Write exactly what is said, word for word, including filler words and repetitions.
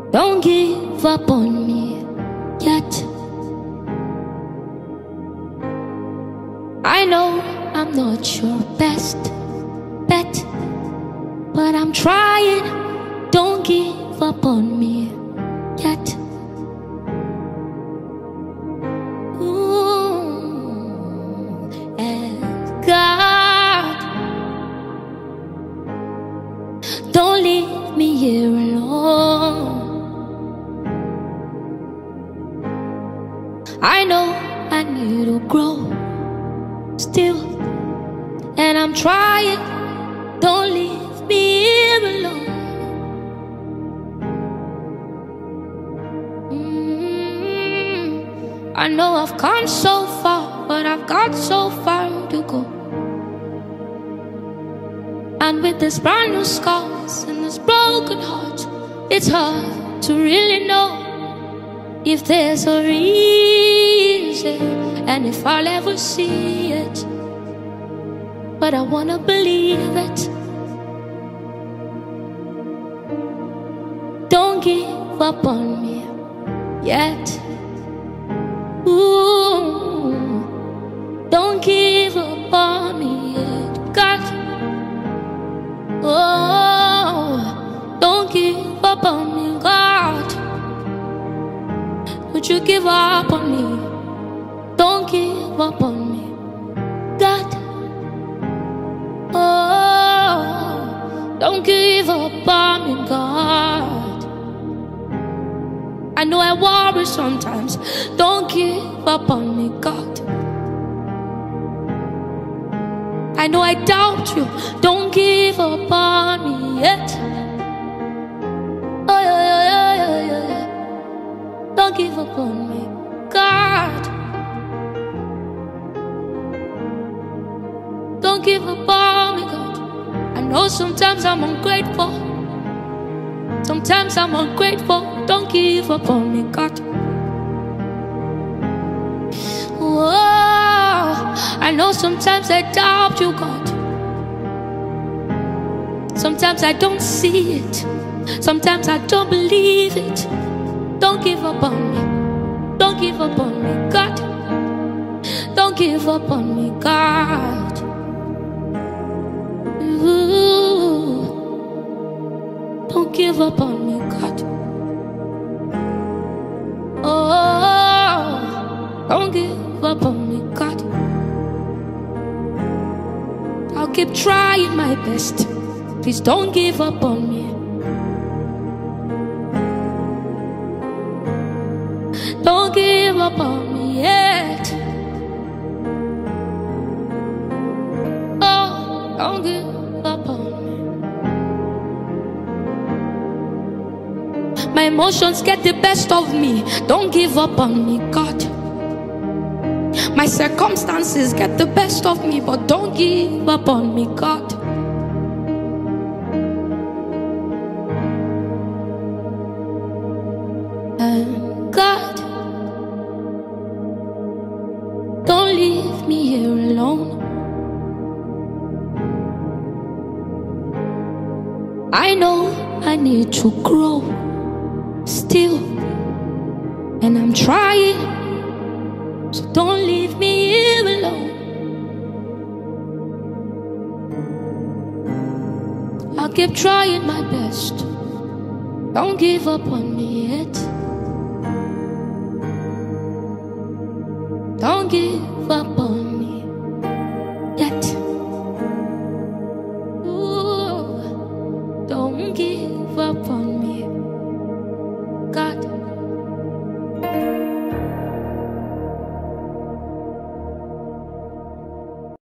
Don't give up on me yet. I know I'm not your best bet, but I'm trying. Don't give up on me yet. Ooh, and God, don't leave me here alone. I know I need to grow still, and I'm trying. Don't leave me here alone. mm, I know I've come so far, but I've got so far to go. And with this brand new scars and this broken heart, it's hard to really know if there's a reason and if I'll ever see it. But I wanna believe it. Don't give up on me yet. Ooh, don't give up on me yet, God. Oh, don't give up on me, God. Would you give up on me? Don't give up on me, God. Oh, don't give up on me, God. I know I worry sometimes. Don't give up on me, God. I know I doubt you. Don't give up on me yet. Oh, yeah, yeah, yeah, yeah, yeah. Don't give up on me, God. Don't give up on me, God. I know sometimes I'm ungrateful. Sometimes I'm ungrateful. Don't give up on me, God. Whoa, I know sometimes I doubt you, God. Sometimes I don't see it. Sometimes I don't believe it. Don't give up on me. Don't give up on me, God. Don't give up on me, God. Ooh, don't give up on me, God. Oh, don't give up on me, God. I'll keep trying my best. Please don't give up on me. Don't give up on me yet. Oh, don't give up on me. My emotions get the best of me. Don't give up on me, God. My circumstances get the best of me, but don't give up on me, God. And God, don't leave me here alone. I know I need to grow still, and I'm trying. So don't leave me here alone. I'll keep trying my best. Don't give up on me yet. Don't give up on me yet. Ooh, don't give up on me, God.